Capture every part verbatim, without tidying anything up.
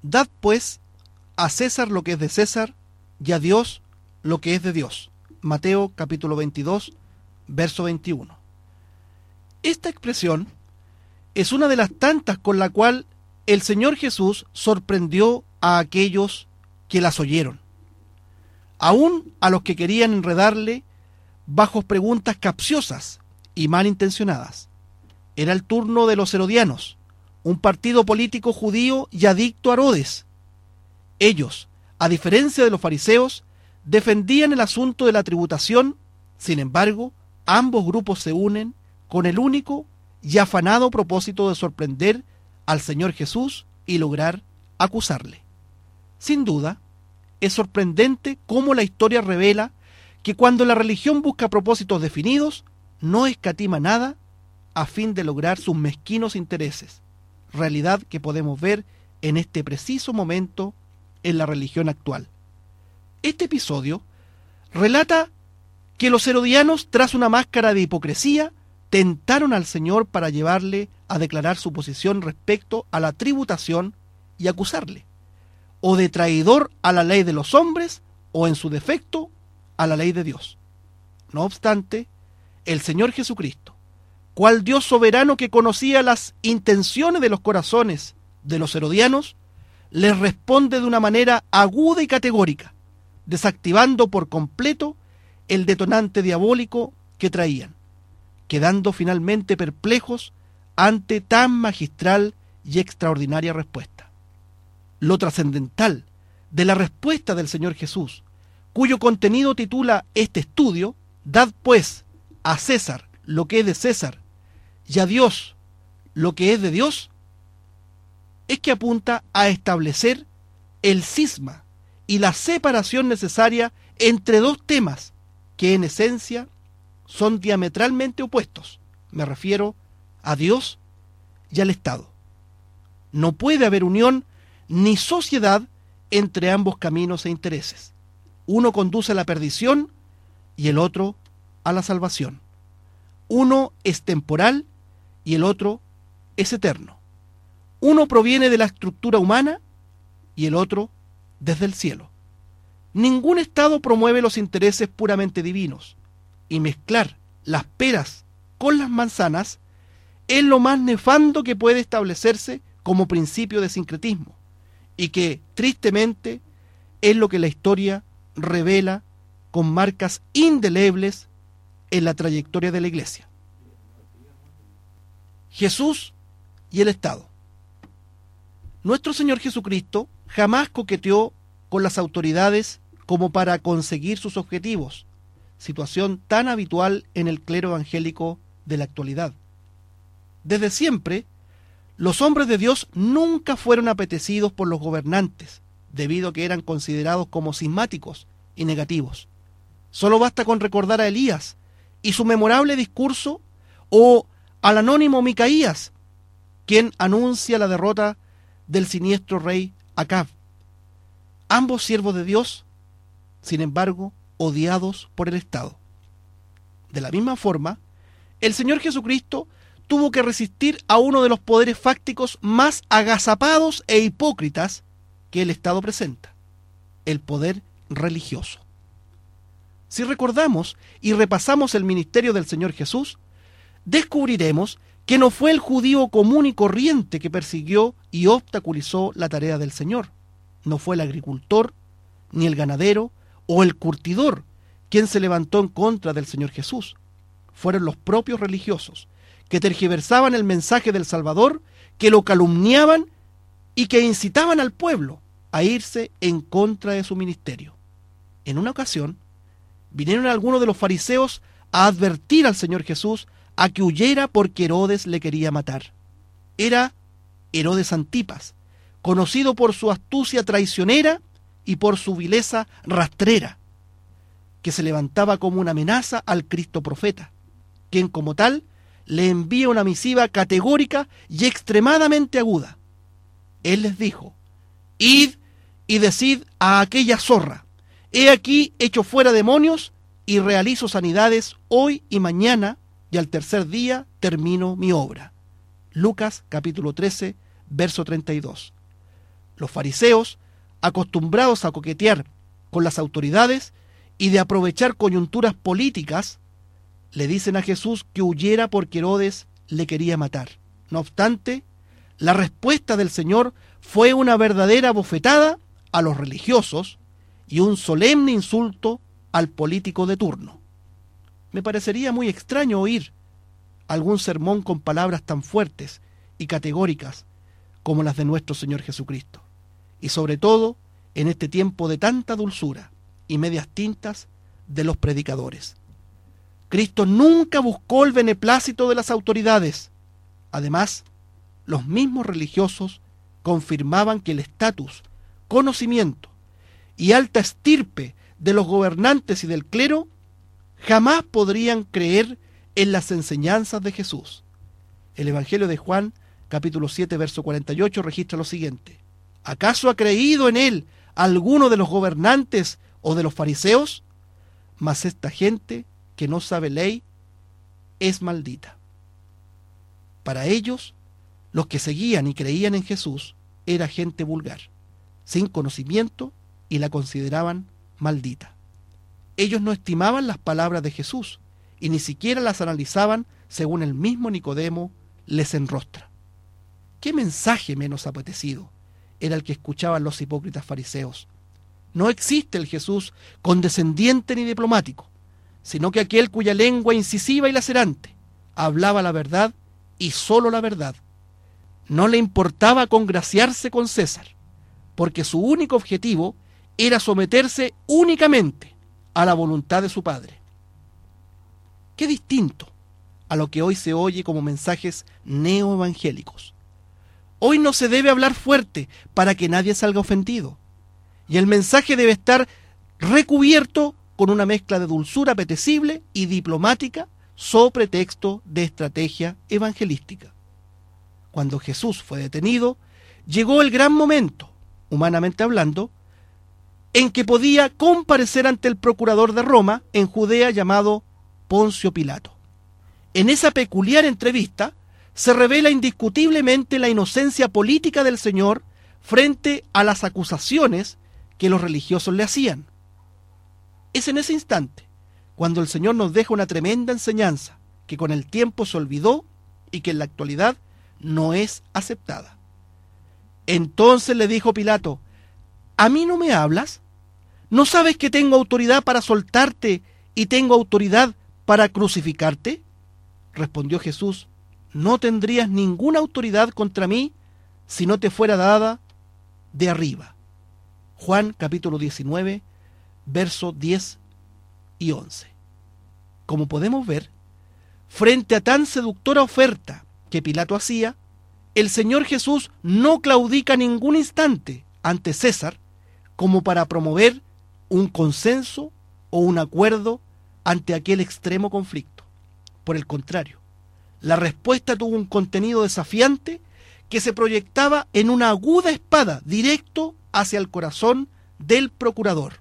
Dad pues a César lo que es de César y a Dios lo que es de Dios. Mateo capítulo veintidós, verso veintiuno. Esta expresión es una de las tantas con la cual el Señor Jesús sorprendió a aquellos que las oyeron, aún a los que querían enredarle bajo preguntas capciosas y malintencionadas. Era el turno de los herodianos, un partido político judío y adicto a Herodes. Ellos, a diferencia de los fariseos, defendían el asunto de la tributación. Sin embargo, ambos grupos se unen con el único y afanado propósito de sorprender al Señor Jesús y lograr acusarle. Sin duda, es sorprendente cómo la historia revela que cuando la religión busca propósitos definidos, no escatima nada a fin de lograr sus mezquinos intereses, realidad que podemos ver en este preciso momento en la religión actual. Este episodio relata que los herodianos, tras una máscara de hipocresía, tentaron al Señor para llevarle a declarar su posición respecto a la tributación y acusarle, o de traidor a la ley de los hombres, o en su defecto, a la ley de Dios. No obstante, el Señor Jesucristo, cual Dios soberano que conocía las intenciones de los corazones de los herodianos, les responde de una manera aguda y categórica, desactivando por completo el detonante diabólico que traían, quedando finalmente perplejos ante tan magistral y extraordinaria respuesta. Lo trascendental de la respuesta del Señor Jesús, cuyo contenido titula este estudio, Dad pues a César lo que es de César y a Dios lo que es de Dios, es que apunta a establecer el cisma y la separación necesaria entre dos temas que en esencia son diametralmente opuestos. Me refiero a Dios y al Estado. No puede haber unión ni sociedad entre ambos caminos e intereses. Uno conduce a la perdición y el otro a la salvación. Uno es temporal y el otro es eterno. Uno proviene de la estructura humana y el otro desde el cielo. Ningún Estado promueve los intereses puramente divinos, y mezclar las peras con las manzanas es lo más nefando que puede establecerse como principio de sincretismo, y que, tristemente, es lo que la historia revela con marcas indelebles en la trayectoria de la Iglesia. Jesús y el Estado. Nuestro Señor Jesucristo jamás coqueteó con las autoridades como para conseguir sus objetivos, situación tan habitual en el clero evangélico de la actualidad. Desde siempre, los hombres de Dios nunca fueron apetecidos por los gobernantes, debido a que eran considerados como cismáticos y negativos. Solo basta con recordar a Elías y su memorable discurso, o al anónimo Micaías, quien anuncia la derrota del siniestro rey Acab. Ambos siervos de Dios, sin embargo, odiados por el Estado. De la misma forma, el Señor Jesucristo tuvo que resistir a uno de los poderes fácticos más agazapados e hipócritas que el Estado presenta, el poder religioso. Si recordamos y repasamos el ministerio del Señor Jesús, descubriremos que no fue el judío común y corriente que persiguió y obstaculizó la tarea del Señor. No fue el agricultor, ni el ganadero o el curtidor quien se levantó en contra del Señor Jesús. Fueron los propios religiosos, que tergiversaban el mensaje del Salvador, que lo calumniaban y que incitaban al pueblo a irse en contra de su ministerio. En una ocasión, vinieron algunos de los fariseos a advertir al Señor Jesús a que huyera porque Herodes le quería matar. Era Herodes Antipas, conocido por su astucia traicionera y por su vileza rastrera, que se levantaba como una amenaza al Cristo profeta, quien como tal le envía una misiva categórica y extremadamente aguda. Él les dijo: id y decid a aquella zorra, he aquí echo fuera demonios y realizo sanidades hoy y mañana, y al tercer día termino mi obra. Lucas capítulo trece, verso treinta y dos. Los fariseos, acostumbrados a coquetear con las autoridades y de aprovechar coyunturas políticas, le dicen a Jesús que huyera porque Herodes le quería matar. No obstante, la respuesta del Señor fue una verdadera bofetada a los religiosos y un solemne insulto al político de turno. Me parecería muy extraño oír algún sermón con palabras tan fuertes y categóricas como las de nuestro Señor Jesucristo, y sobre todo en este tiempo de tanta dulzura y medias tintas de los predicadores. Cristo nunca buscó el beneplácito de las autoridades. Además, los mismos religiosos confirmaban que el estatus, conocimiento y alta estirpe de los gobernantes y del clero jamás podrían creer en las enseñanzas de Jesús. El Evangelio de Juan, capítulo siete, verso cuarenta y ocho, registra lo siguiente: ¿acaso ha creído en él alguno de los gobernantes o de los fariseos? Mas esta gente que no sabe ley es maldita. Para ellos, los que seguían y creían en Jesús era gente vulgar, sin conocimiento, y la consideraban maldita. Ellos no estimaban las palabras de Jesús y ni siquiera las analizaban según el mismo Nicodemo les enrostra. ¿Qué mensaje menos apetecido era el que escuchaban los hipócritas fariseos? No existe el Jesús condescendiente ni diplomático, sino que aquel cuya lengua incisiva y lacerante hablaba la verdad y sólo la verdad. No le importaba congraciarse con César, porque su único objetivo era someterse únicamente a la voluntad de su Padre. Qué distinto a lo que hoy se oye como mensajes neoevangélicos. Hoy no se debe hablar fuerte para que nadie salga ofendido, y el mensaje debe estar recubierto con una mezcla de dulzura apetecible y diplomática sobre pretexto de estrategia evangelística. Cuando Jesús fue detenido, llegó el gran momento, humanamente hablando, en que podía comparecer ante el procurador de Roma en Judea llamado Poncio Pilato. En esa peculiar entrevista se revela indiscutiblemente la inocencia política del Señor frente a las acusaciones que los religiosos le hacían. Es en ese instante cuando el Señor nos deja una tremenda enseñanza que con el tiempo se olvidó y que en la actualidad no es aceptada. Entonces le dijo Pilato: ¿a mí no me hablas? ¿No sabes que tengo autoridad para soltarte y tengo autoridad para crucificarte? Respondió Jesús: no tendrías ninguna autoridad contra mí si no te fuera dada de arriba. Juan capítulo diecinueve, versos diez y once. Como podemos ver, frente a tan seductora oferta que Pilato hacía, el Señor Jesús no claudica ningún instante ante César como para promover un consenso o un acuerdo ante aquel extremo conflicto. Por el contrario, la respuesta tuvo un contenido desafiante que se proyectaba en una aguda espada directo hacia el corazón del procurador.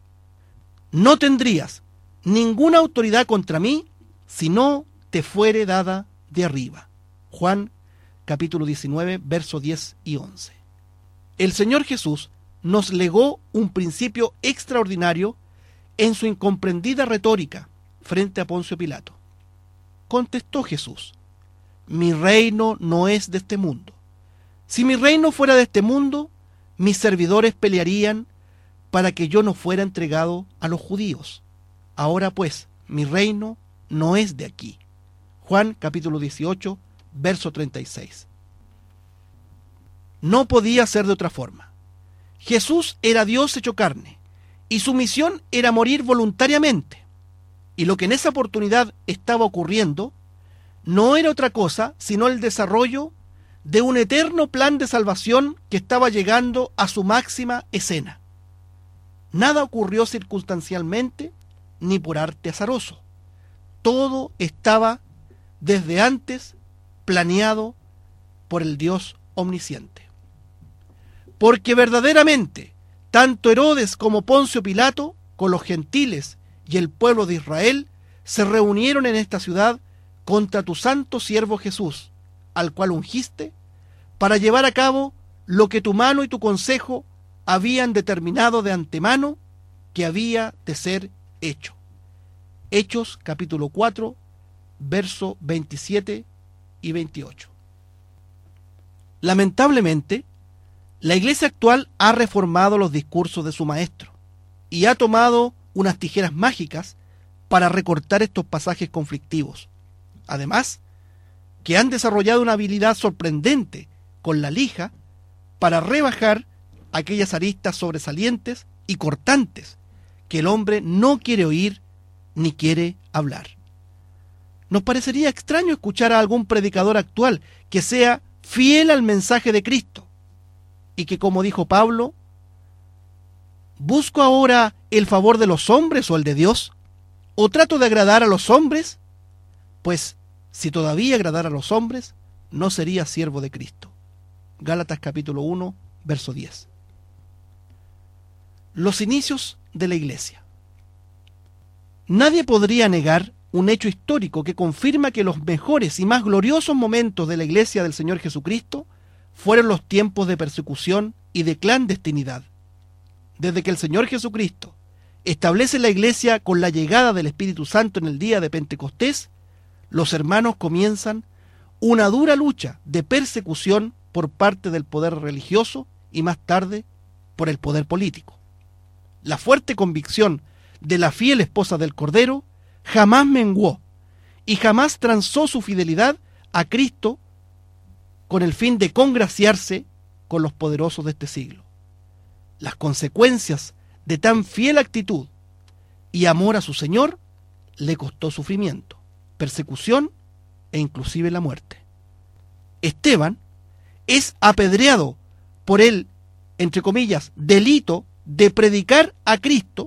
No tendrías ninguna autoridad contra mí si no te fuere dada de arriba. Juan capítulo diecinueve, versos diez y once. El Señor Jesús nos legó un principio extraordinario en su incomprendida retórica frente a Poncio Pilato. Contestó Jesús: mi reino no es de este mundo. Si mi reino fuera de este mundo, mis servidores pelearían para que yo no fuera entregado a los judíos. Ahora pues, mi reino no es de aquí. Juan capítulo dieciocho, verso treinta y seis. No podía ser de otra forma. Jesús era Dios hecho carne, y su misión era morir voluntariamente. Y lo que en esa oportunidad estaba ocurriendo no era otra cosa sino el desarrollo de un eterno plan de salvación que estaba llegando a su máxima escena. Nada ocurrió circunstancialmente ni por arte azaroso. Todo estaba desde antes planeado por el Dios omnisciente. Porque verdaderamente, tanto Herodes como Poncio Pilato, con los gentiles y el pueblo de Israel, se reunieron en esta ciudad contra tu santo siervo Jesús, al cual ungiste, para llevar a cabo lo que tu mano y tu consejo habían determinado de antemano que había de ser hecho. Hechos capítulo cuatro, versos veintisiete y veintiocho. Lamentablemente, la iglesia actual ha reformado los discursos de su maestro y ha tomado unas tijeras mágicas para recortar estos pasajes conflictivos. Además, que han desarrollado una habilidad sorprendente con la lija para rebajar aquellas aristas sobresalientes y cortantes que el hombre no quiere oír ni quiere hablar. Nos parecería extraño escuchar a algún predicador actual que sea fiel al mensaje de Cristo y que, como dijo Pablo, ¿busco ahora el favor de los hombres o el de Dios? ¿O trato de agradar a los hombres? Pues si todavía agradara a los hombres, no sería siervo de Cristo. Gálatas capítulo uno, verso diez. Los inicios de la iglesia. Nadie podría negar un hecho histórico que confirma que los mejores y más gloriosos momentos de la iglesia del Señor Jesucristo fueron los tiempos de persecución y de clandestinidad. Desde que el Señor Jesucristo establece la iglesia con la llegada del Espíritu Santo en el día de Pentecostés, los hermanos comienzan una dura lucha de persecución por parte del poder religioso y más tarde por el poder político. La fuerte convicción de la fiel esposa del Cordero jamás menguó y jamás transó su fidelidad a Cristo con el fin de congraciarse con los poderosos de este siglo. Las consecuencias de tan fiel actitud y amor a su Señor le costó sufrimiento, persecución e inclusive la muerte. Esteban es apedreado por el, entre comillas, delito de predicar a Cristo,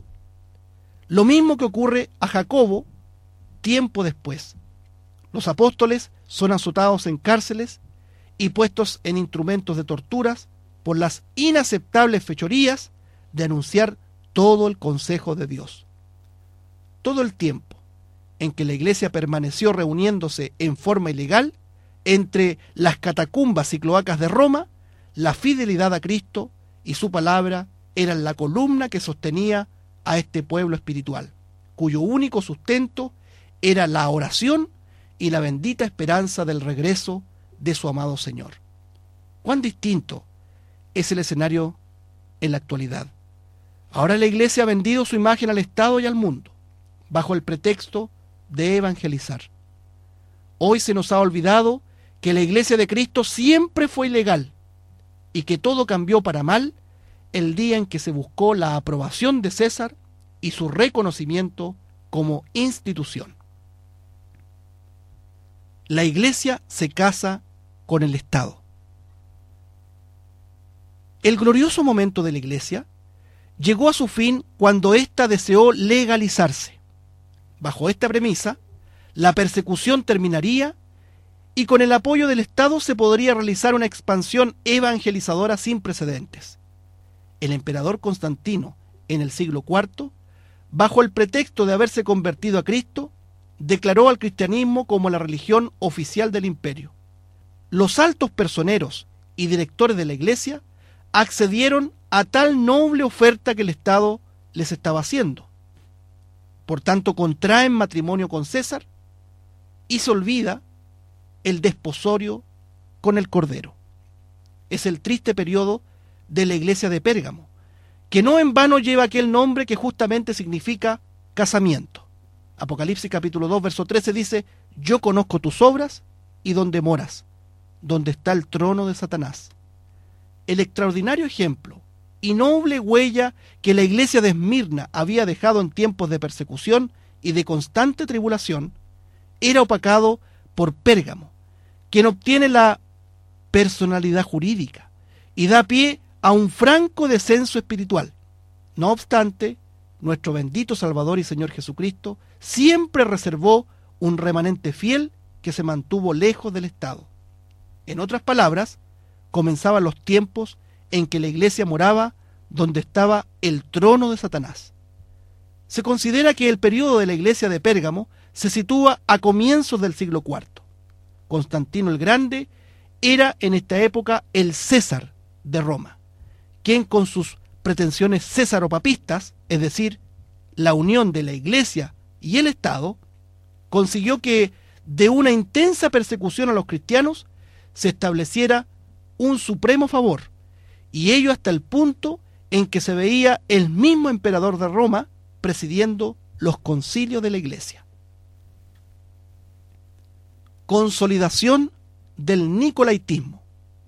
lo mismo que ocurre a Jacobo tiempo después. Los apóstoles son azotados en cárceles y puestos en instrumentos de torturas por las inaceptables fechorías de anunciar todo el consejo de Dios. Todo el tiempo en que la iglesia permaneció reuniéndose en forma ilegal entre las catacumbas y cloacas de Roma, la fidelidad a Cristo y su palabra eran la columna que sostenía a este pueblo espiritual, cuyo único sustento era la oración y la bendita esperanza del regreso de su amado Señor. ¿Cuán distinto es el escenario en la actualidad? Ahora la iglesia ha vendido su imagen al Estado y al mundo, bajo el pretexto de evangelizar. Hoy se nos ha olvidado que la iglesia de Cristo siempre fue ilegal y que todo cambió para mal el día en que se buscó la aprobación de César y su reconocimiento como institución. La iglesia se casa con el Estado. El glorioso momento de la iglesia llegó a su fin cuando ésta deseó legalizarse. Bajo esta premisa, la persecución terminaría y con el apoyo del Estado se podría realizar una expansión evangelizadora sin precedentes. El emperador Constantino, en el siglo cuarto, bajo el pretexto de haberse convertido a Cristo, declaró al cristianismo como la religión oficial del imperio. Los altos personeros y directores de la iglesia accedieron a tal noble oferta que el Estado les estaba haciendo. Por tanto, contraen matrimonio con César y se olvida el desposorio con el Cordero. Es el triste periodo de la iglesia de Pérgamo, que no en vano lleva aquel nombre que justamente significa casamiento. Apocalipsis capítulo dos, verso trece dice: yo conozco tus obras y donde moras, donde está el trono de Satanás. El extraordinario ejemplo y noble huella que la iglesia de Esmirna había dejado en tiempos de persecución y de constante tribulación era opacado por Pérgamo, quien obtiene la personalidad jurídica y da pie a un franco descenso espiritual. No obstante, nuestro bendito Salvador y Señor Jesucristo siempre reservó un remanente fiel que se mantuvo lejos del Estado. En otras palabras, comenzaban los tiempos en que la iglesia moraba donde estaba el trono de Satanás. Se considera que el periodo de la iglesia de Pérgamo se sitúa a comienzos del siglo cuarto. Constantino el Grande era en esta época el César de Roma, quien con sus pretensiones césaropapistas, es decir, la unión de la Iglesia y el Estado, consiguió que de una intensa persecución a los cristianos se estableciera un supremo favor, y ello hasta el punto en que se veía el mismo emperador de Roma presidiendo los concilios de la Iglesia. Consolidación del nicolaitismo.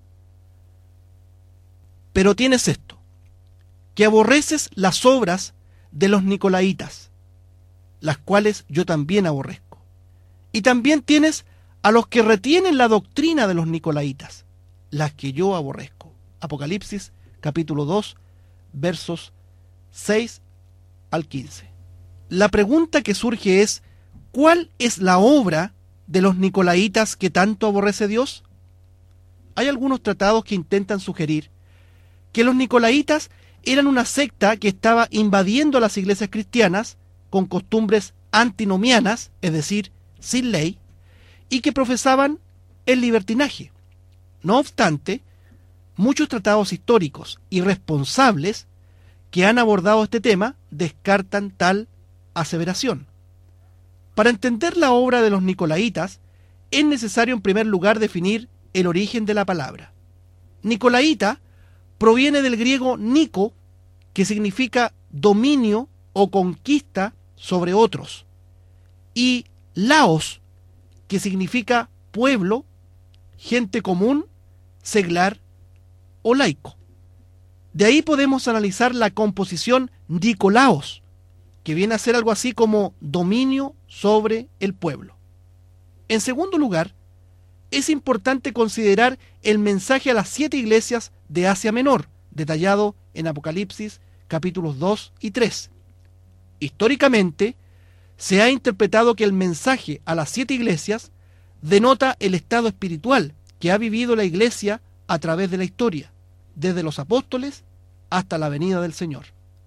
Pero tienes esto, que aborreces las obras de los nicolaitas, las cuales yo también aborrezco. Y también tienes a los que retienen la doctrina de los nicolaitas, las que yo aborrezco. Apocalipsis capítulo dos, versos seis al quince. La pregunta que surge es, ¿cuál es la obra de los nicolaitas que tanto aborrece Dios? Hay algunos tratados que intentan sugerir que los nicolaitas eran una secta que estaba invadiendo las iglesias cristianas con costumbres antinomianas, es decir, sin ley, y que profesaban el libertinaje. No obstante, muchos tratados históricos y responsables que han abordado este tema descartan tal aseveración. Para entender la obra de los nicolaitas, es necesario en primer lugar definir el origen de la palabra. Nicolaita proviene del griego nico, que significa dominio o conquista sobre otros, y laos, que significa pueblo, gente común, seglar o laico. De ahí podemos analizar la composición Nicolaos, que viene a ser algo así como dominio sobre el pueblo. En segundo lugar, es importante considerar el mensaje a las siete iglesias de Asia Menor, detallado en Apocalipsis capítulos dos y tres. Históricamente, se ha interpretado que el mensaje a las siete iglesias denota el estado espiritual que ha vivido la iglesia a través de la historia, desde los apóstoles hasta la venida del Señor.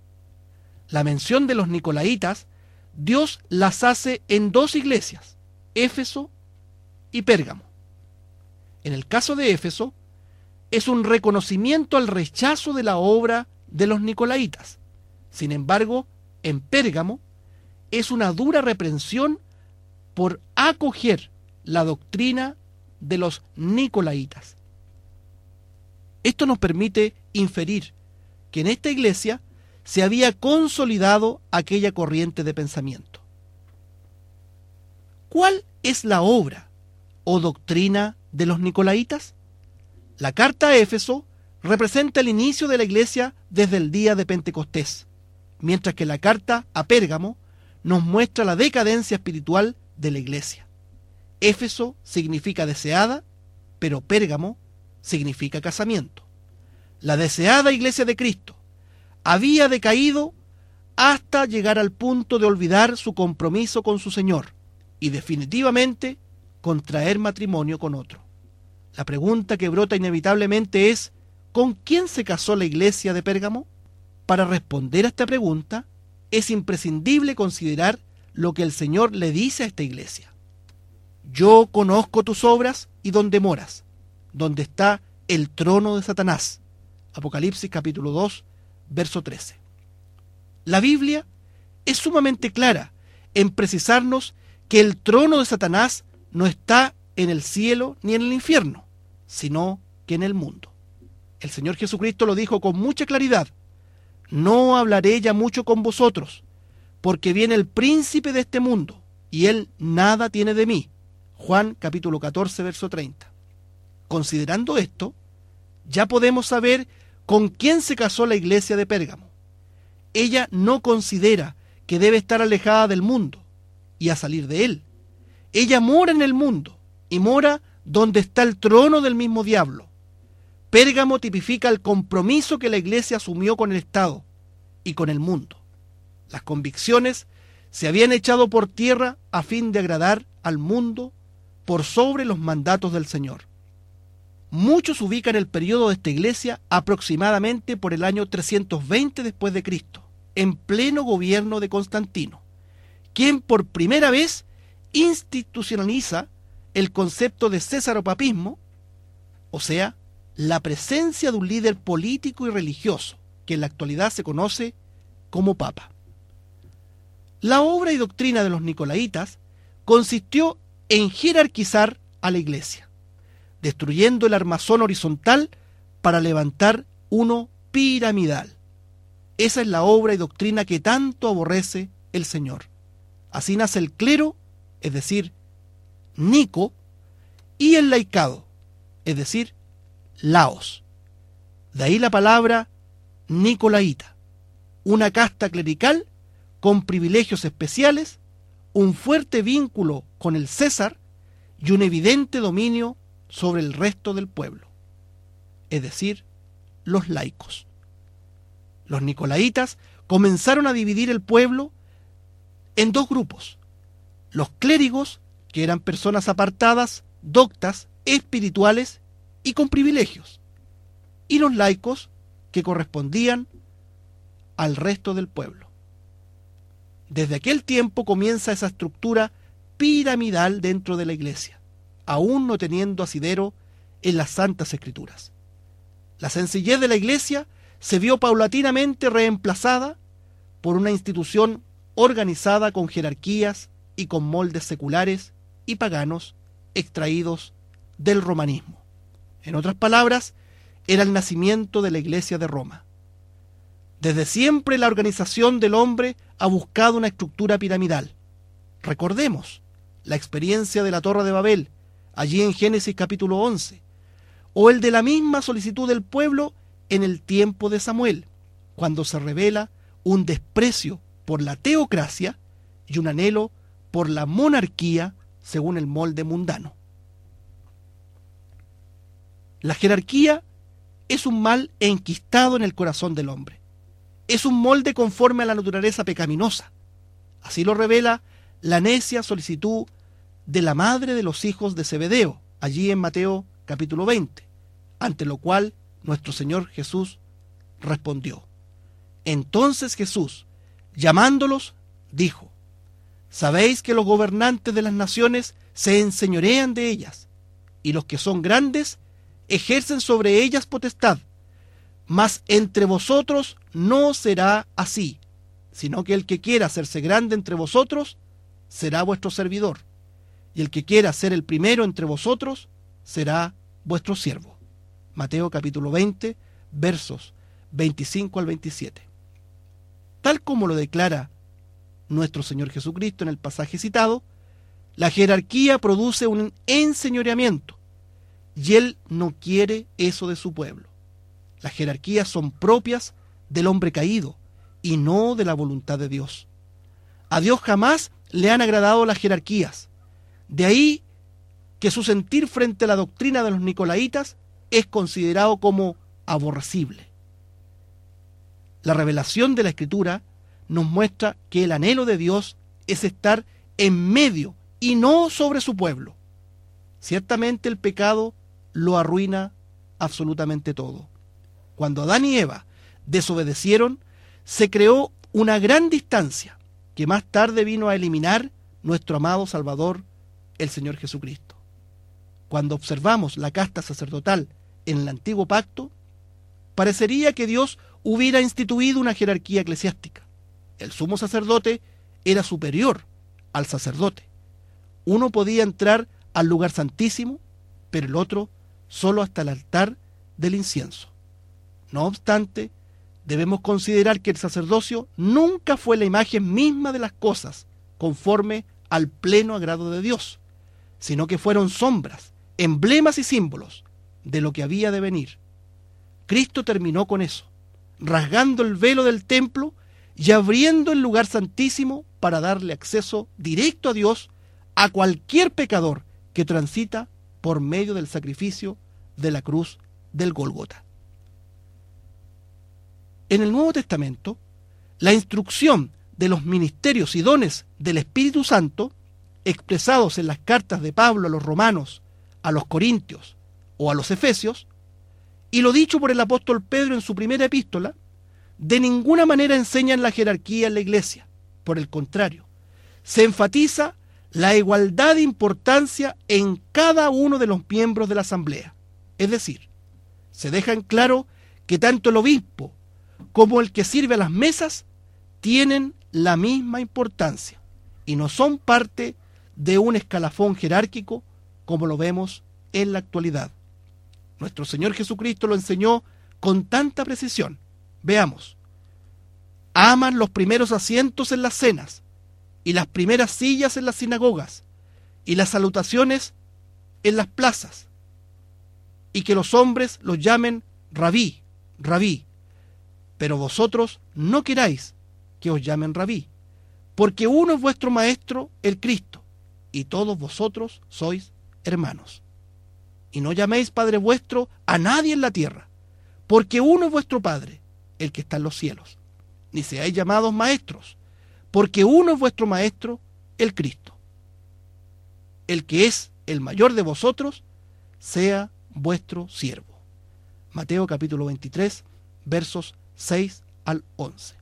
La mención de los nicolaitas, Dios las hace en dos iglesias, Éfeso y Pérgamo. En el caso de Éfeso, es un reconocimiento al rechazo de la obra de los nicolaitas. Sin embargo, en Pérgamo, es una dura reprensión por acoger la doctrina de los nicolaitas. Esto nos permite inferir que en esta iglesia se había consolidado aquella corriente de pensamiento. ¿Cuál es la obra o doctrina de los nicolaitas? La carta a Éfeso representa el inicio de la iglesia desde el día de Pentecostés, mientras que la carta a Pérgamo nos muestra la decadencia espiritual de la iglesia. Éfeso significa deseada, pero Pérgamo significa casamiento. La deseada iglesia de Cristo había decaído hasta llegar al punto de olvidar su compromiso con su Señor y definitivamente contraer matrimonio con otro. La pregunta que brota inevitablemente es, ¿con quién se casó la iglesia de Pérgamo? Para responder a esta pregunta, es imprescindible considerar lo que el Señor le dice a esta iglesia. Yo conozco tus obras y dónde moras, donde está el trono de Satanás. Apocalipsis capítulo dos, verso trece. La Biblia es sumamente clara en precisarnos que el trono de Satanás no está en el cielo ni en el infierno, sino que en el mundo. El Señor Jesucristo lo dijo con mucha claridad: no hablaré ya mucho con vosotros, porque viene el príncipe de este mundo, y él nada tiene de mí. Juan capítulo catorce, verso treinta. Considerando esto, ya podemos saber con quién se casó la iglesia de Pérgamo. Ella no considera que debe estar alejada del mundo y a salir de él. Ella mora en el mundo y mora donde está el trono del mismo diablo. Pérgamo tipifica el compromiso que la iglesia asumió con el Estado y con el mundo. Las convicciones se habían echado por tierra a fin de agradar al mundo por sobre los mandatos del Señor. Muchos ubican el periodo de esta iglesia aproximadamente por el año trescientos veinte después de Cristo, en pleno gobierno de Constantino, quien por primera vez institucionaliza el concepto de césaropapismo, o sea, la presencia de un líder político y religioso, que en la actualidad se conoce como Papa. La obra y doctrina de los Nicolaitas consistió en jerarquizar a la Iglesia, destruyendo el armazón horizontal para levantar uno piramidal. Esa es la obra y doctrina que tanto aborrece el Señor. Así nace el clero, es decir, Nico, y el laicado, es decir, Laos. De ahí la palabra Nicolaíta, una casta clerical con privilegios especiales, un fuerte vínculo con el César y un evidente dominio sobre el resto del pueblo, es decir, los laicos. Los nicolaitas comenzaron a dividir el pueblo en dos grupos: los clérigos, que eran personas apartadas, doctas, espirituales y con privilegios, y los laicos, que correspondían al resto del pueblo. Desde aquel tiempo comienza esa estructura piramidal dentro de la Iglesia, aún no teniendo asidero en las Santas Escrituras. La sencillez de la Iglesia se vio paulatinamente reemplazada por una institución organizada con jerarquías y con moldes seculares y paganos extraídos del romanismo. En otras palabras, era el nacimiento de la Iglesia de Roma. Desde siempre la organización del hombre ha buscado una estructura piramidal. Recordemos la experiencia de la Torre de Babel, allí en Génesis capítulo once, o el de la misma solicitud del pueblo en el tiempo de Samuel, cuando se revela un desprecio por la teocracia y un anhelo por la monarquía según el molde mundano. La jerarquía es un mal enquistado en el corazón del hombre. Es un molde conforme a la naturaleza pecaminosa. Así lo revela la necia solicitud de la madre de los hijos de Zebedeo, allí en Mateo capítulo veinte, ante lo cual nuestro Señor Jesús respondió. Entonces Jesús, llamándolos, dijo: ¿sabéis que los gobernantes de las naciones se enseñorean de ellas, y los que son grandes ejercen sobre ellas potestad? Mas entre vosotros no será así, sino que el que quiera hacerse grande entre vosotros será vuestro servidor, y el que quiera ser el primero entre vosotros será vuestro siervo. Mateo capítulo veinte, versos veinticinco al veintisiete. Tal como lo declara nuestro Señor Jesucristo en el pasaje citado, la jerarquía produce un enseñoreamiento, y Él no quiere eso de su pueblo. Las jerarquías son propias del hombre caído y no de la voluntad de Dios. A Dios jamás le han agradado las jerarquías. De ahí que su sentir frente a la doctrina de los nicolaitas es considerado como aborrecible. La revelación de la Escritura nos muestra que el anhelo de Dios es estar en medio y no sobre su pueblo. Ciertamente el pecado lo arruina absolutamente todo. Cuando Adán y Eva desobedecieron, se creó una gran distancia que más tarde vino a eliminar nuestro amado Salvador, el Señor Jesucristo. Cuando observamos la casta sacerdotal en el antiguo pacto, parecería que Dios hubiera instituido una jerarquía eclesiástica. El sumo sacerdote era superior al sacerdote. Uno podía entrar al lugar santísimo, pero el otro solo hasta el altar del incienso. No obstante, debemos considerar que el sacerdocio nunca fue la imagen misma de las cosas conforme al pleno agrado de Dios, sino que fueron sombras, emblemas y símbolos de lo que había de venir. Cristo terminó con eso, rasgando el velo del templo y abriendo el lugar santísimo para darle acceso directo a Dios a cualquier pecador que transita por medio del sacrificio de la cruz del Gólgota. En el Nuevo Testamento, la instrucción de los ministerios y dones del Espíritu Santo, expresados en las cartas de Pablo a los romanos, a los corintios o a los efesios, y lo dicho por el apóstol Pedro en su primera epístola, de ninguna manera enseñan la jerarquía en la iglesia. Por el contrario, se enfatiza la igualdad de importancia en cada uno de los miembros de la asamblea. Es decir, se deja en claro que tanto el obispo como el que sirve a las mesas tienen la misma importancia y no son parte de un escalafón jerárquico como lo vemos en la actualidad. Nuestro Señor Jesucristo lo enseñó con tanta precisión. Veamos. Aman los primeros asientos en las cenas y las primeras sillas en las sinagogas y las salutaciones en las plazas, y que los hombres los llamen rabí, rabí. Pero vosotros no queráis que os llamen rabí, porque uno es vuestro maestro, el Cristo, y todos vosotros sois hermanos. Y no llaméis Padre vuestro a nadie en la tierra, porque uno es vuestro Padre, el que está en los cielos. Ni seáis llamados maestros, porque uno es vuestro Maestro, el Cristo. El que es el mayor de vosotros, sea vuestro siervo. Mateo capítulo veintitrés, versos seis al once.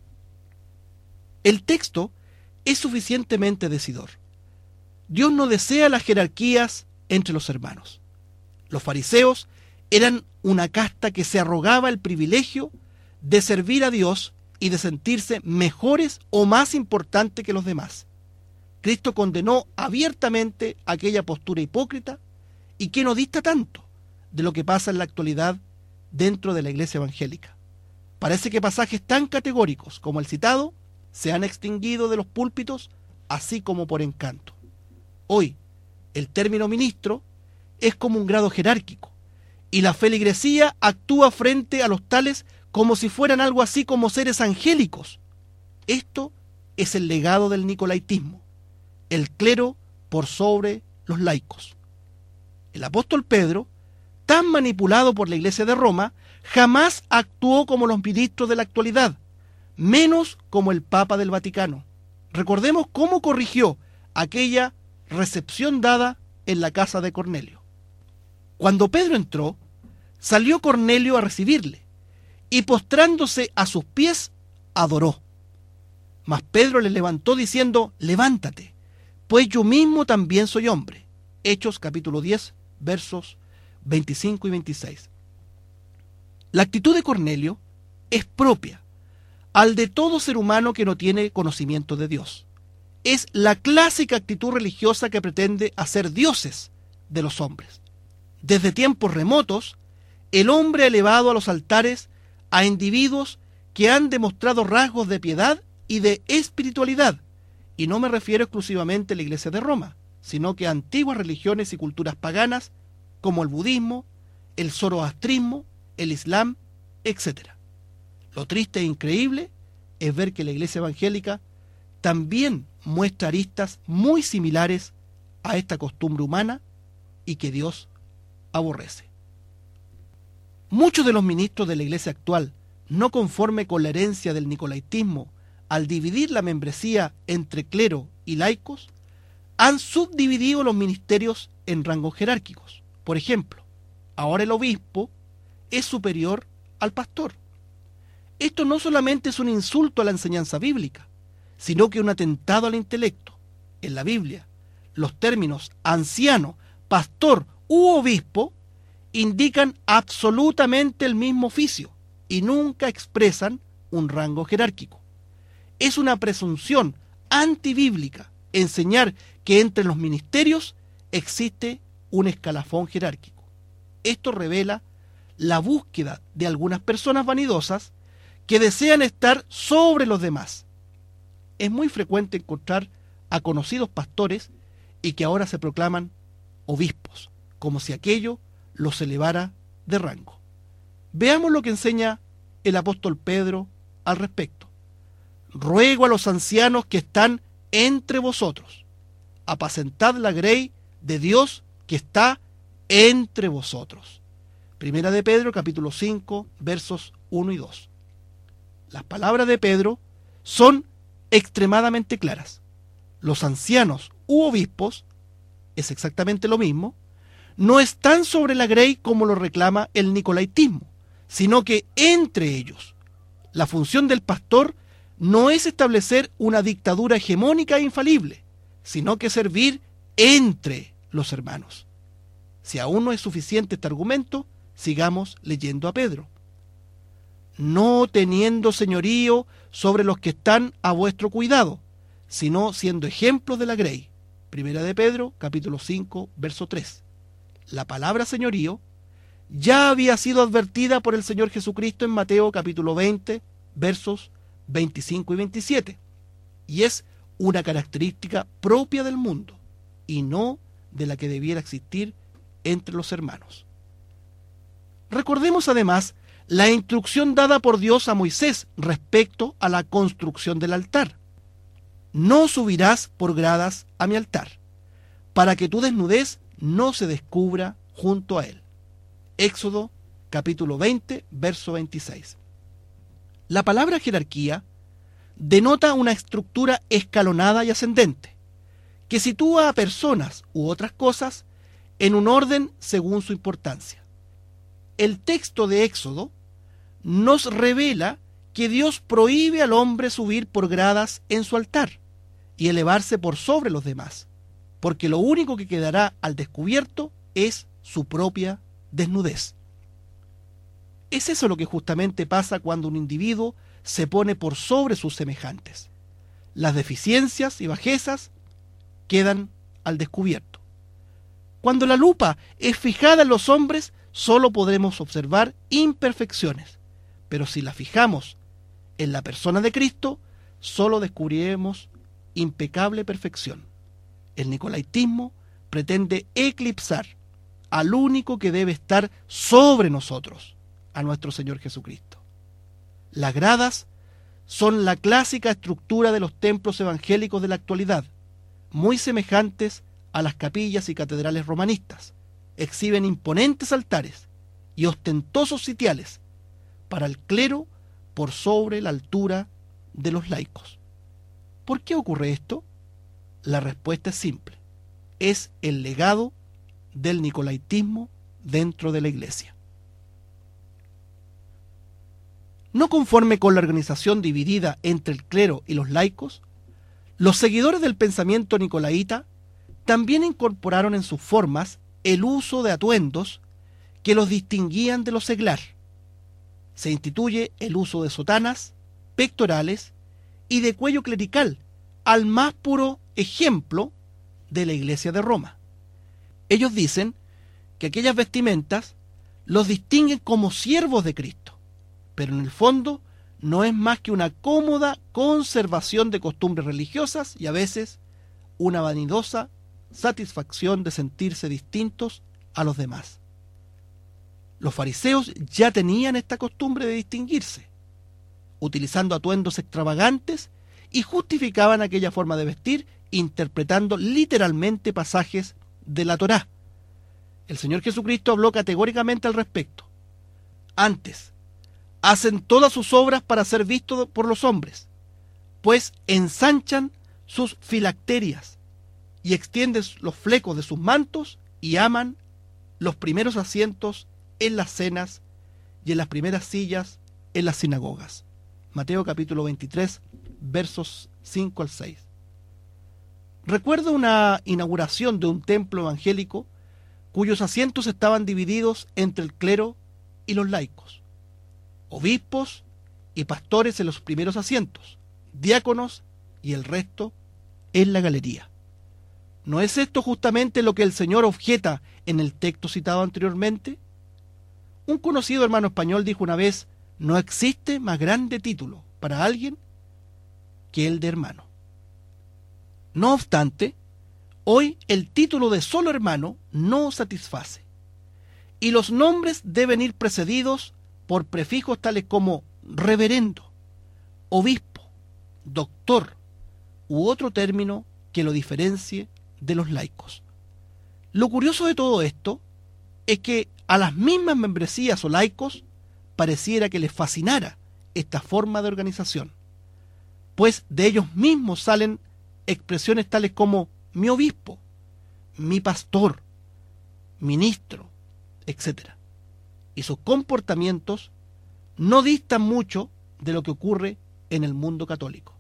El texto es suficientemente decidor. Dios no desea las jerarquías entre los hermanos. Los fariseos eran una casta que se arrogaba el privilegio de servir a Dios y de sentirse mejores o más importantes que los demás. Cristo condenó abiertamente aquella postura hipócrita y que no dista tanto de lo que pasa en la actualidad dentro de la iglesia evangélica. Parece que pasajes tan categóricos como el citado se han extinguido de los púlpitos así como por encanto. Hoy, el término ministro es como un grado jerárquico y la feligresía actúa frente a los tales como si fueran algo así como seres angélicos. Esto es el legado del nicolaitismo, el clero por sobre los laicos. El apóstol Pedro, tan manipulado por la Iglesia de Roma, jamás actuó como los ministros de la actualidad, menos como el Papa del Vaticano. Recordemos cómo corrigió aquella recepción dada en la casa de Cornelio. Cuando Pedro entró, salió Cornelio a recibirle, y postrándose a sus pies, adoró. Mas Pedro le levantó diciendo, levántate, pues yo mismo también soy hombre. Hechos capítulo diez, versos veinticinco y veintiséis. La actitud de Cornelio es propia al de todo ser humano que no tiene conocimiento de Dios. Es la clásica actitud religiosa que pretende hacer dioses de los hombres. Desde tiempos remotos, el hombre ha elevado a los altares a individuos que han demostrado rasgos de piedad y de espiritualidad, y no me refiero exclusivamente a la Iglesia de Roma, sino que a antiguas religiones y culturas paganas como el budismo, el zoroastrismo, el islam, etcétera. Lo triste e increíble es ver que la Iglesia evangélica también muestra aristas muy similares a esta costumbre humana y que Dios aborrece. Muchos de los ministros de la Iglesia actual, no conforme con la herencia del nicolaitismo, al dividir la membresía entre clero y laicos, han subdividido los ministerios en rangos jerárquicos. Por ejemplo, ahora el obispo es superior al pastor. Esto no solamente es un insulto a la enseñanza bíblica, sino que un atentado al intelecto. En la Biblia, los términos anciano, pastor u obispo indican absolutamente el mismo oficio y nunca expresan un rango jerárquico. Es una presunción antibíblica enseñar que entre los ministerios existe un escalafón jerárquico. Esto revela la búsqueda de algunas personas vanidosas que desean estar sobre los demás. Es muy frecuente encontrar a conocidos pastores y que ahora se proclaman obispos, como si aquello los elevara de rango. Veamos lo que enseña el apóstol Pedro al respecto. Ruego a los ancianos que están entre vosotros, apacentad la grey de Dios que está entre vosotros. Primera de Pedro, capítulo cinco, versos uno y dos. Las palabras de Pedro son extremadamente claras. Los ancianos u obispos, es exactamente lo mismo, no están sobre la grey como lo reclama el nicolaitismo, sino que entre ellos. La función del pastor no es establecer una dictadura hegemónica e infalible, sino que servir entre los hermanos. Si aún no es suficiente este argumento, sigamos leyendo a Pedro. No teniendo señorío sobre los que están a vuestro cuidado, sino siendo ejemplos de la grey. Primera de Pedro, capítulo cinco, verso tres. La palabra señorío ya había sido advertida por el Señor Jesucristo en Mateo, capítulo veinte, versos veinticinco y veintisiete. Y es una característica propia del mundo y no de la que debiera existir entre los hermanos. Recordemos además la instrucción dada por Dios a Moisés respecto a la construcción del altar. No subirás por gradas a mi altar, para que tu desnudez no se descubra junto a él. Éxodo capítulo veinte, verso veintiséis. La palabra jerarquía denota una estructura escalonada y ascendente, que sitúa a personas u otras cosas en un orden según su importancia. El texto de Éxodo nos revela que Dios prohíbe al hombre subir por gradas en su altar y elevarse por sobre los demás, porque lo único que quedará al descubierto es su propia desnudez. Es eso lo que justamente pasa cuando un individuo se pone por sobre sus semejantes. Las deficiencias y bajezas quedan al descubierto. Cuando la lupa es fijada en los hombres, solo podremos observar imperfecciones, pero si la fijamos en la persona de Cristo, solo descubriremos impecable perfección. El nicolaitismo pretende eclipsar al único que debe estar sobre nosotros, a nuestro Señor Jesucristo. Las gradas son la clásica estructura de los templos evangélicos de la actualidad, muy semejantes a las capillas y catedrales romanistas. Exhiben imponentes altares y ostentosos sitiales para el clero por sobre la altura de los laicos. ¿Por qué ocurre esto? La respuesta es simple. Es el legado del nicolaitismo dentro de la Iglesia. No conforme con la organización dividida entre el clero y los laicos, los seguidores del pensamiento nicolaíta también incorporaron en sus formas el uso de atuendos que los distinguían de los seglar. Se instituye el uso de sotanas, pectorales y de cuello clerical, al más puro ejemplo de la Iglesia de Roma. Ellos dicen que aquellas vestimentas los distinguen como siervos de Cristo, pero en el fondo no es más que una cómoda conservación de costumbres religiosas y a veces una vanidosa satisfacción de sentirse distintos a los demás. Los fariseos ya tenían esta costumbre de distinguirse, utilizando atuendos extravagantes, y justificaban aquella forma de vestir interpretando literalmente pasajes de la Torá. El Señor Jesucristo habló categóricamente al respecto. Antes, hacen todas sus obras para ser vistos por los hombres, pues ensanchan sus filacterias y extienden los flecos de sus mantos y aman los primeros asientos en las cenas y en las primeras sillas en las sinagogas. Mateo capítulo veintitrés, versos cinco al seis. Recuerdo una inauguración de un templo evangélico cuyos asientos estaban divididos entre el clero y los laicos, obispos y pastores en los primeros asientos, diáconos y el resto en la galería. ¿No es esto justamente lo que el Señor objeta en el texto citado anteriormente? Un conocido hermano español dijo una vez: no existe más grande título para alguien que el de hermano. No obstante, hoy el título de solo hermano no satisface, y los nombres deben ir precedidos por prefijos tales como reverendo, obispo, doctor u otro término que lo diferencie de los laicos. Lo curioso de todo esto es que a las mismas membresías o laicos pareciera que les fascinara esta forma de organización, pues de ellos mismos salen expresiones tales como mi obispo, mi pastor, ministro, etcétera. Y sus comportamientos no distan mucho de lo que ocurre en el mundo católico.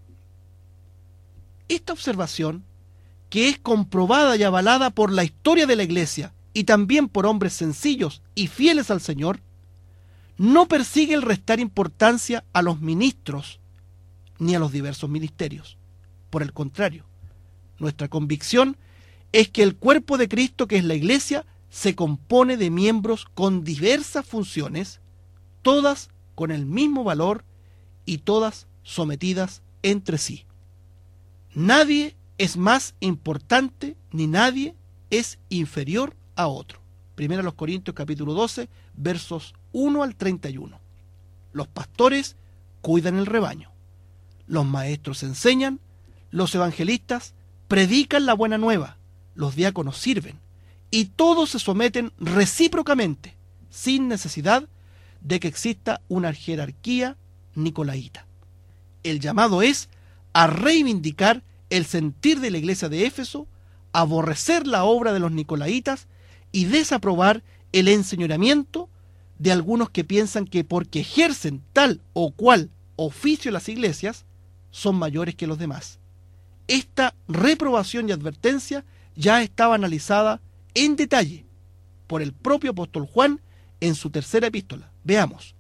Esta observación, que es comprobada y avalada por la historia de la Iglesia y también por hombres sencillos y fieles al Señor, no persigue el restar importancia a los ministros ni a los diversos ministerios. Por el contrario, nuestra convicción es que el cuerpo de Cristo, que es la Iglesia, se compone de miembros con diversas funciones, todas con el mismo valor y todas sometidas entre sí. Nadie es más importante ni nadie es inferior a otro. Primera los Corintios capítulo doce, versos uno al treinta y uno. Los pastores cuidan el rebaño. Los maestros enseñan. Los evangelistas predican la buena nueva. Los diáconos sirven. Y todos se someten recíprocamente, sin necesidad de que exista una jerarquía nicolaíta. El llamado es a reivindicar el sentir de la iglesia de Éfeso, aborrecer la obra de los nicolaitas y desaprobar el enseñoreamiento de algunos que piensan que porque ejercen tal o cual oficio en las iglesias, son mayores que los demás. Esta reprobación y advertencia ya estaba analizada en detalle por el propio apóstol Juan en su tercera epístola. Veamos.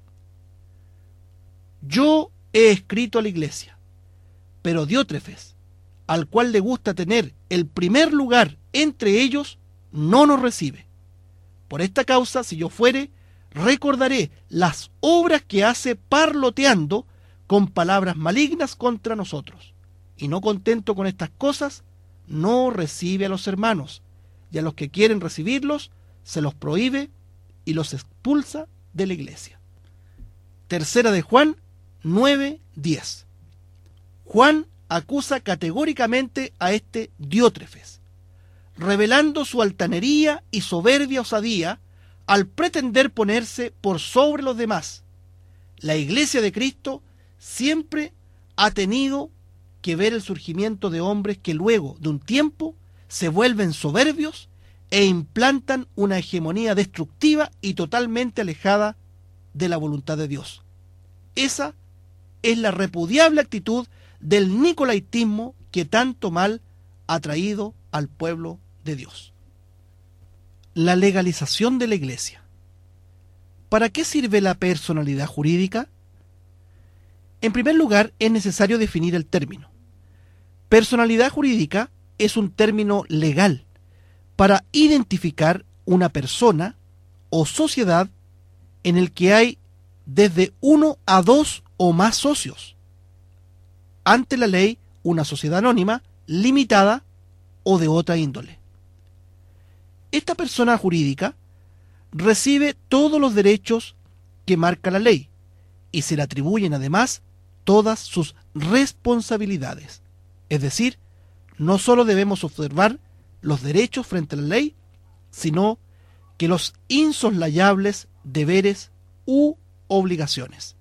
Yo he escrito a la iglesia, pero Diótrefes, al cual le gusta tener el primer lugar entre ellos, no nos recibe. Por esta causa, si yo fuere, recordaré las obras que hace parloteando con palabras malignas contra nosotros. Y no contento con estas cosas, no recibe a los hermanos, y a los que quieren recibirlos, se los prohíbe y los expulsa de la iglesia. Tercera de Juan nueve diez. Juan acusa categóricamente a este Diótrefes, revelando su altanería y soberbia osadía al pretender ponerse por sobre los demás. La iglesia de Cristo siempre ha tenido que ver el surgimiento de hombres que luego de un tiempo se vuelven soberbios e implantan una hegemonía destructiva y totalmente alejada de la voluntad de Dios. Esa es la repudiable actitud del nicolaitismo que tanto mal ha traído al pueblo de Dios. La legalización de la iglesia. ¿Para qué sirve la personalidad jurídica? En primer lugar, es necesario definir el término. Personalidad jurídica es un término legal para identificar una persona o sociedad en el que hay desde uno a dos o más socios. Ante la ley, una sociedad anónima, limitada o de otra índole. Esta persona jurídica recibe todos los derechos que marca la ley y se le atribuyen además todas sus responsabilidades. Es decir, no solo debemos observar los derechos frente a la ley, sino que los insoslayables deberes u obligaciones.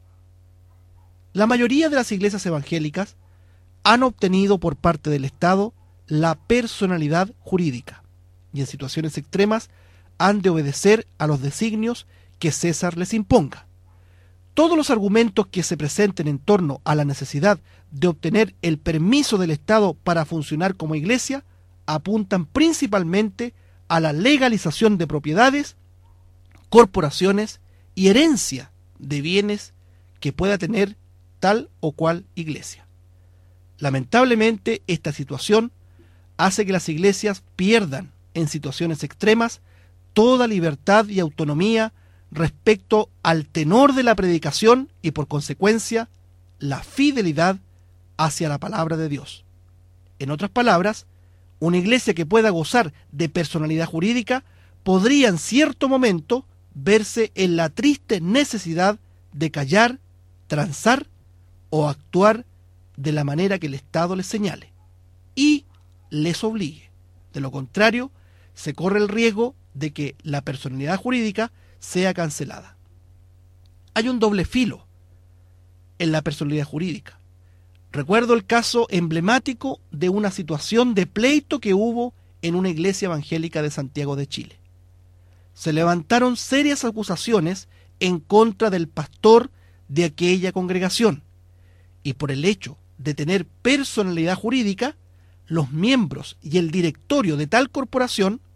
La mayoría de las iglesias evangélicas han obtenido por parte del Estado la personalidad jurídica y en situaciones extremas han de obedecer a los designios que César les imponga. Todos los argumentos que se presenten en torno a la necesidad de obtener el permiso del Estado para funcionar como iglesia apuntan principalmente a la legalización de propiedades, corporaciones y herencia de bienes que pueda tener tal o cual iglesia. Lamentablemente, esta situación hace que las iglesias pierdan en situaciones extremas toda libertad y autonomía respecto al tenor de la predicación y por consecuencia la fidelidad hacia la palabra de Dios. En otras palabras, una iglesia que pueda gozar de personalidad jurídica podría en cierto momento verse en la triste necesidad de callar, transar o actuar de la manera que el Estado les señale y les obligue. De lo contrario, se corre el riesgo de que la personalidad jurídica sea cancelada. Hay un doble filo en la personalidad jurídica. Recuerdo el caso emblemático de una situación de pleito que hubo en una iglesia evangélica de Santiago de Chile. Se levantaron serias acusaciones en contra del pastor de aquella congregación, y por el hecho de tener personalidad jurídica, los miembros y el directorio de tal corporación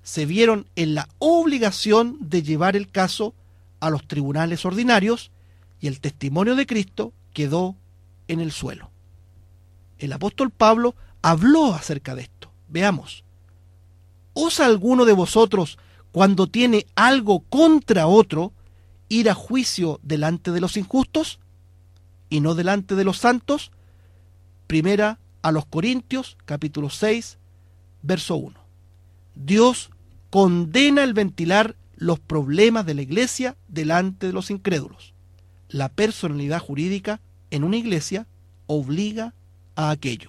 se vieron en la obligación de llevar el caso a los tribunales ordinarios y el testimonio de Cristo quedó en el suelo. El apóstol Pablo habló acerca de esto. Veamos. ¿Osa alguno de vosotros, cuando tiene algo contra otro, ir a juicio delante de los injustos y no delante de los santos? Primera a los Corintios, capítulo seis, verso uno. Dios condena el ventilar los problemas de la iglesia delante de los incrédulos. La personalidad jurídica en una iglesia obliga a aquello.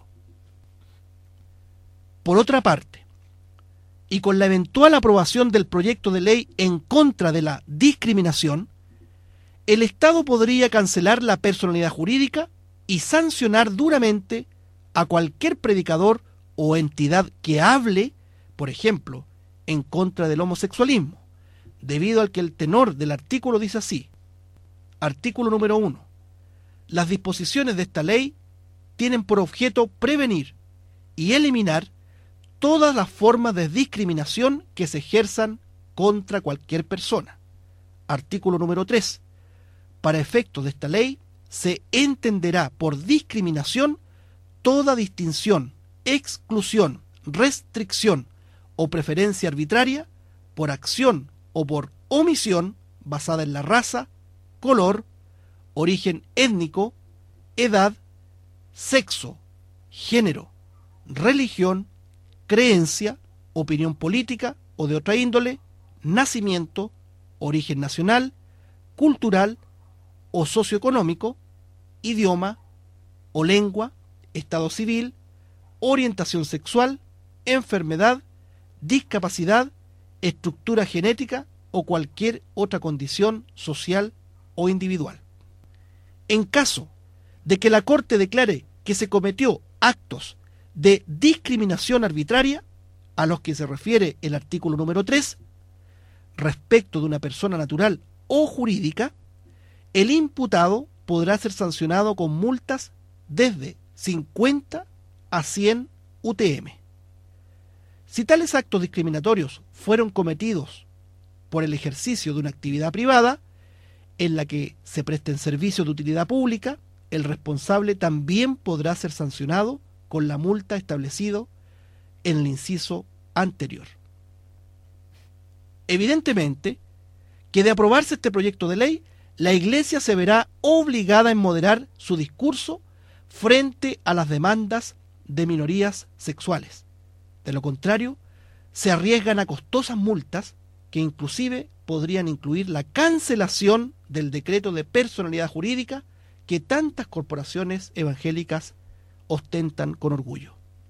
Por otra parte, y con la eventual aprobación del proyecto de ley en contra de la discriminación, el Estado podría cancelar la personalidad jurídica y sancionar duramente a cualquier predicador o entidad que hable, por ejemplo, en contra del homosexualismo, debido al que el tenor del artículo dice así. Artículo número uno. Las disposiciones de esta ley tienen por objeto prevenir y eliminar todas las formas de discriminación que se ejerzan contra cualquier persona. Artículo número tres. Para efectos de esta ley, se entenderá por discriminación toda distinción, exclusión, restricción o preferencia arbitraria por acción o por omisión basada en la raza, color, origen étnico, edad, sexo, género, religión, creencia, opinión política o de otra índole, nacimiento, origen nacional, cultural o socioeconómico, idioma o lengua, estado civil, orientación sexual, enfermedad, discapacidad, estructura genética o cualquier otra condición social o individual. En caso de que la Corte declare que se cometió actos de discriminación arbitraria, a los que se refiere el artículo número tres, respecto de una persona natural o jurídica, el imputado podrá ser sancionado con multas desde cincuenta a cien U T M. Si tales actos discriminatorios fueron cometidos por el ejercicio de una actividad privada en la que se presten servicios de utilidad pública, el responsable también podrá ser sancionado con la multa establecido en el inciso anterior. Evidentemente que de aprobarse este proyecto de ley, la Iglesia se verá obligada a moderar su discurso frente a las demandas de minorías sexuales. De lo contrario, se arriesgan a costosas multas que inclusive podrían incluir la cancelación del decreto de personalidad jurídica que tantas corporaciones evangélicas ostentan con orgullo.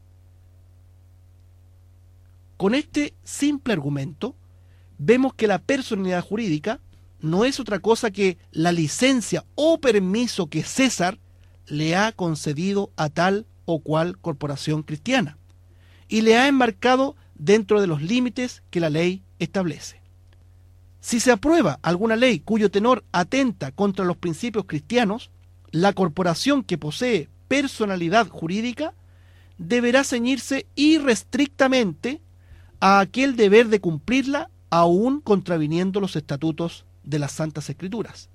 Con este simple argumento, vemos que la personalidad jurídica no es otra cosa que la licencia o permiso que César le ha concedido a tal o cual corporación cristiana y le ha enmarcado dentro de los límites que la ley establece. Si se aprueba alguna ley cuyo tenor atenta contra los principios cristianos, la corporación que posee personalidad jurídica deberá ceñirse irrestrictamente a aquel deber de cumplirla, aún contraviniendo los estatutos de las Santas Escrituras.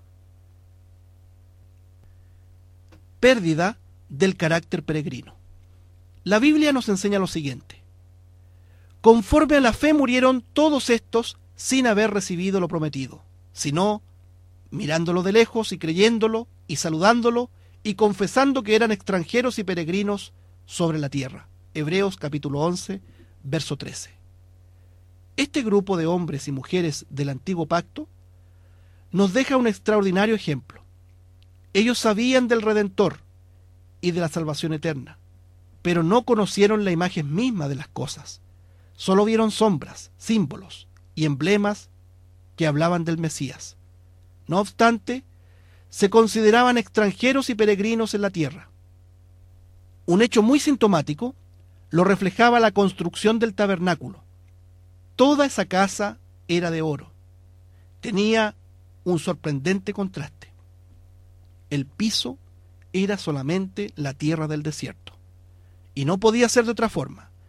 Pérdida del carácter peregrino. La Biblia nos enseña lo siguiente: conforme a la fe murieron todos estos sin haber recibido lo prometido, sino mirándolo de lejos y creyéndolo y saludándolo y confesando que eran extranjeros y peregrinos sobre la tierra. Hebreos capítulo once, verso trece. Este grupo de hombres y mujeres del antiguo pacto nos deja un extraordinario ejemplo. Ellos sabían del Redentor y de la salvación eterna, pero no conocieron la imagen misma de las cosas. Solo vieron sombras, símbolos y emblemas que hablaban del Mesías. No obstante, se consideraban extranjeros y peregrinos en la tierra. Un hecho muy sintomático lo reflejaba la construcción del tabernáculo. Toda esa casa era de oro. Tenía un sorprendente contraste. El piso era solamente la tierra del desierto, y no podía ser de otra forma.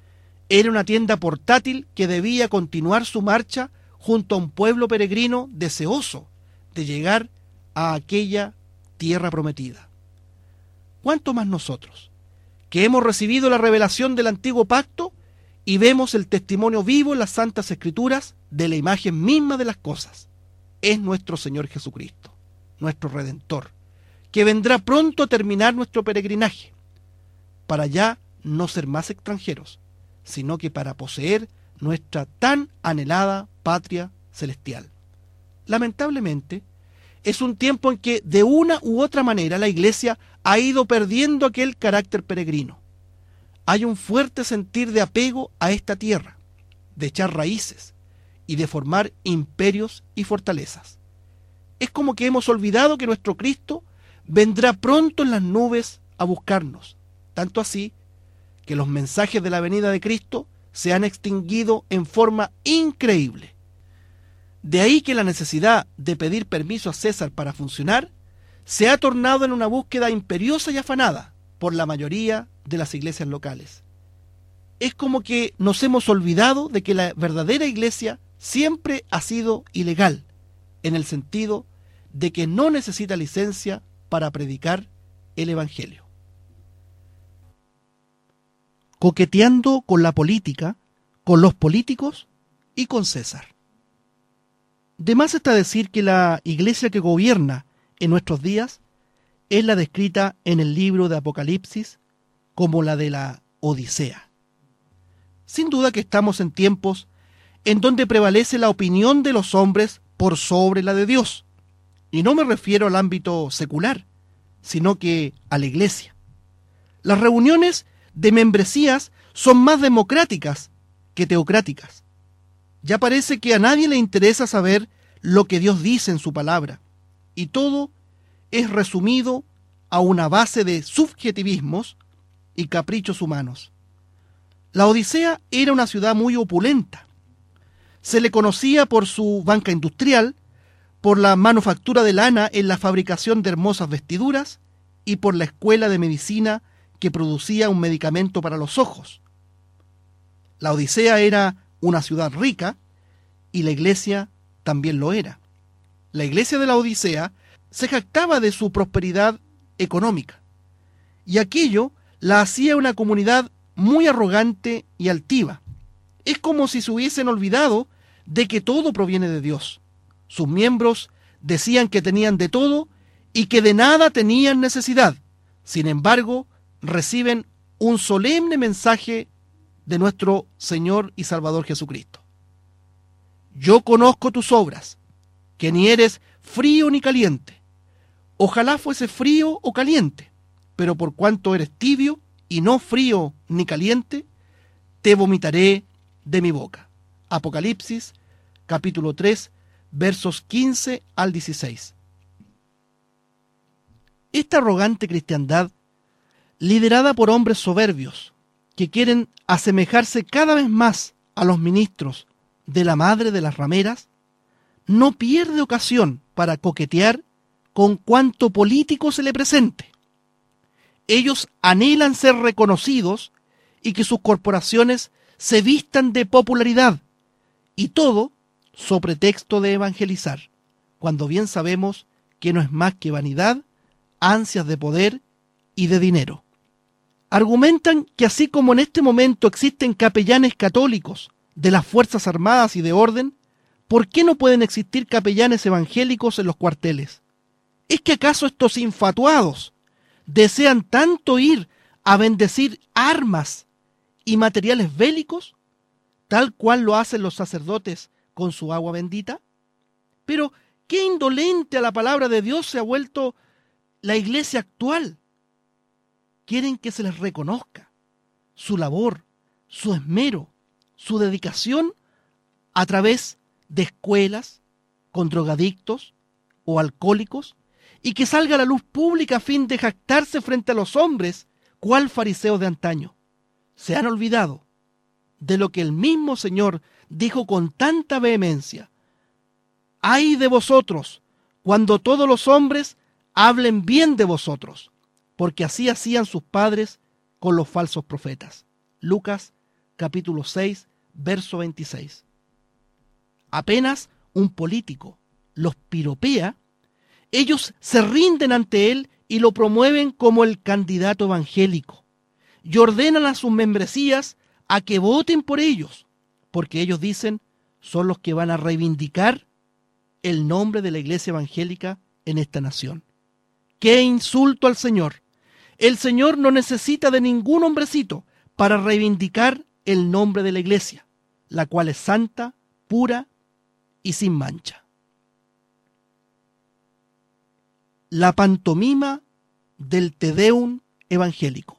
Era una tienda portátil que debía continuar su marcha junto a un pueblo peregrino deseoso de llegar a aquella tierra prometida. ¿Cuánto más nosotros, que hemos recibido la revelación del antiguo pacto y vemos el testimonio vivo en las Santas Escrituras de la imagen misma de las cosas? Es nuestro Señor Jesucristo, nuestro Redentor, que vendrá pronto a terminar nuestro peregrinaje, para ya no ser más extranjeros, sino que para poseer nuestra tan anhelada patria celestial. Lamentablemente, es un tiempo en que de una u otra manera la Iglesia ha ido perdiendo aquel carácter peregrino. Hay un fuerte sentir de apego a esta tierra, de echar raíces y de formar imperios y fortalezas. Es como que hemos olvidado que nuestro Cristo vendrá pronto en las nubes a buscarnos, tanto así que los mensajes de la venida de Cristo se han extinguido en forma increíble. De ahí que la necesidad de pedir permiso a César para funcionar se ha tornado en una búsqueda imperiosa y afanada por la mayoría de las iglesias locales. Es como que nos hemos olvidado de que la verdadera iglesia siempre ha sido ilegal, en el sentido de que no necesita licencia para predicar el Evangelio. Coqueteando con la política, con los políticos y con César. De más está decir que la iglesia que gobierna en nuestros días es la descrita en el libro de Apocalipsis como la de la Odisea. Sin duda que estamos en tiempos en donde prevalece la opinión de los hombres por sobre la de Dios. Y no me refiero al ámbito secular, sino que a la iglesia. Las reuniones de membresías son más democráticas que teocráticas. Ya parece que a nadie le interesa saber lo que Dios dice en su palabra, y todo es resumido a una base de subjetivismos y caprichos humanos. La Odisea era una ciudad muy opulenta. Se le conocía por su banca industrial, por la manufactura de lana en la fabricación de hermosas vestiduras y por la escuela de medicina que producía un medicamento para los ojos. La Odisea era una ciudad rica y la iglesia también lo era. La iglesia de la Odisea se jactaba de su prosperidad económica y aquello la hacía una comunidad muy arrogante y altiva. Es como si se hubiesen olvidado de que todo proviene de Dios. Sus miembros decían que tenían de todo y que de nada tenían necesidad. Sin embargo, reciben un solemne mensaje de nuestro Señor y Salvador Jesucristo. Yo conozco tus obras, que ni eres frío ni caliente. Ojalá fuese frío o caliente, pero por cuanto eres tibio y no frío ni caliente, te vomitaré de mi boca. Apocalipsis, capítulo tres, versos quince al dieciséis. Esta arrogante cristiandad, liderada por hombres soberbios, que quieren asemejarse cada vez más a los ministros de la madre de las rameras, no pierde ocasión para coquetear con cuanto político se le presente. Ellos anhelan ser reconocidos y que sus corporaciones se vistan de popularidad, y todo so pretexto de evangelizar, cuando bien sabemos que no es más que vanidad, ansias de poder y de dinero. Argumentan que así como en este momento existen capellanes católicos de las Fuerzas Armadas y de orden, ¿por qué no pueden existir capellanes evangélicos en los cuarteles? ¿Es que acaso estos infatuados desean tanto ir a bendecir armas y materiales bélicos, tal cual lo hacen los sacerdotes con su agua bendita? Pero qué indolente a la palabra de Dios se ha vuelto la iglesia actual. Quieren que se les reconozca su labor, su esmero, su dedicación a través de escuelas con drogadictos o alcohólicos, y que salga a la luz pública a fin de jactarse frente a los hombres, cual fariseos de antaño. Se han olvidado de lo que el mismo Señor dijo con tanta vehemencia: ¡ay de vosotros cuando todos los hombres hablen bien de vosotros! Porque así hacían sus padres con los falsos profetas. Lucas capítulo seis, verso veintiséis. Apenas un político los piropea, ellos se rinden ante él y lo promueven como el candidato evangélico y ordenan a sus membresías a que voten por ellos, porque ellos dicen son los que van a reivindicar el nombre de la iglesia evangélica en esta nación. ¡Qué insulto al Señor! El Señor no necesita de ningún hombrecito para reivindicar el nombre de la iglesia, la cual es santa, pura y sin mancha. La pantomima del Te Deum evangélico.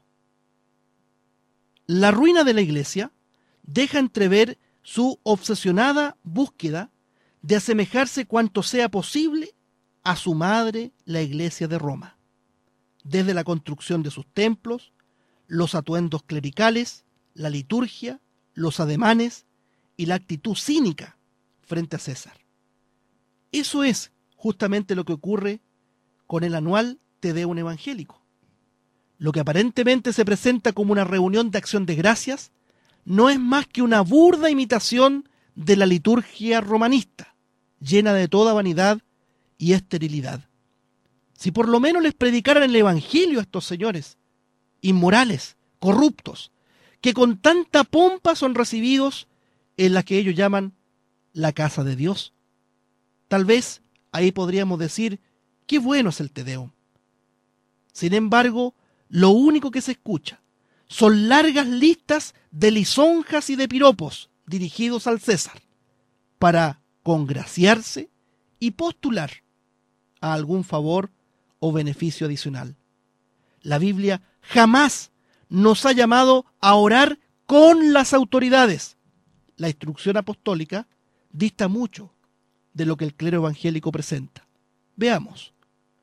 La ruina de la iglesia deja entrever su obsesionada búsqueda de asemejarse cuanto sea posible a su madre, la iglesia de Roma, desde la construcción de sus templos, los atuendos clericales, la liturgia, los ademanes y la actitud cínica frente a César. Eso es justamente lo que ocurre con el anual Te Deum evangélico. Lo que aparentemente se presenta como una reunión de acción de gracias no es más que una burda imitación de la liturgia romanista, llena de toda vanidad y esterilidad. Si por lo menos les predicaran el evangelio a estos señores, inmorales, corruptos, que con tanta pompa son recibidos en la que ellos llaman la casa de Dios. Tal vez ahí podríamos decir, qué bueno es el Te Deum. Sin embargo, lo único que se escucha son largas listas de lisonjas y de piropos dirigidos al César para congraciarse y postular a algún favor o beneficio adicional. La Biblia jamás nos ha llamado a orar con las autoridades. La instrucción apostólica dista mucho de lo que el clero evangélico presenta. Veamos.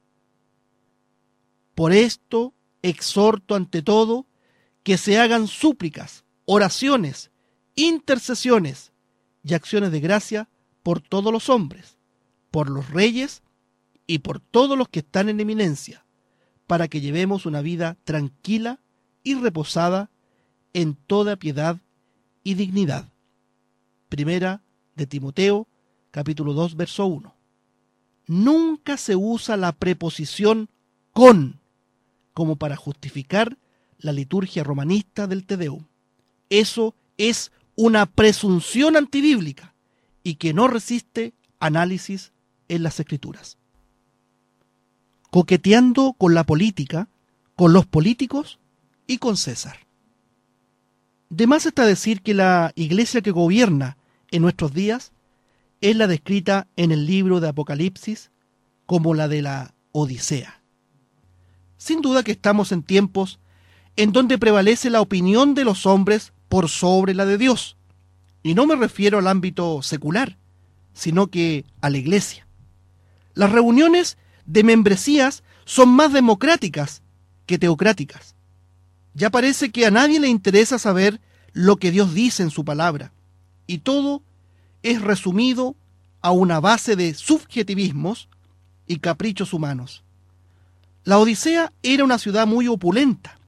Por esto exhorto ante todo que se hagan súplicas, oraciones, intercesiones y acciones de gracia por todos los hombres, por los reyes y por todos los que están en eminencia, para que llevemos una vida tranquila y reposada en toda piedad y dignidad. Primera de Timoteo, capítulo dos, verso uno. Nunca se usa la preposición con como para justificar la liturgia romanista del Te Deum. Eso es una presunción antibíblica y que no resiste análisis en las Escrituras. Coqueteando con la política, con los políticos y con César. De más está decir que la iglesia que gobierna en nuestros días es la descrita en el libro de Apocalipsis como la de la Odisea. Sin duda que estamos en tiempos en donde prevalece la opinión de los hombres por sobre la de Dios. Y no me refiero al ámbito secular, sino que a la iglesia. Las reuniones de membresías son más democráticas que teocráticas. Ya parece que a nadie le interesa saber lo que Dios dice en su palabra, y todo es resumido a una base de subjetivismos y caprichos humanos. La Odisea era una ciudad muy opulenta,